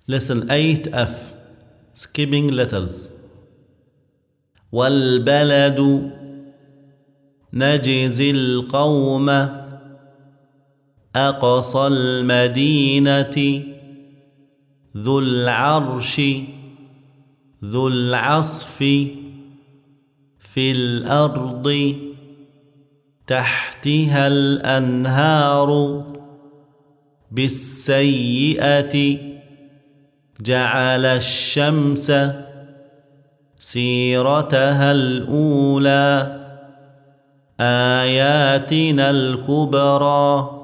Lesson 8F Skipping letters. والبلد نجزي القوم أقصى المدينة ذو العرش ذو العصف في الأرض تحتها الأنهار بالسيئة جعل الشمس سيرتها الأولى آياتنا الكبرى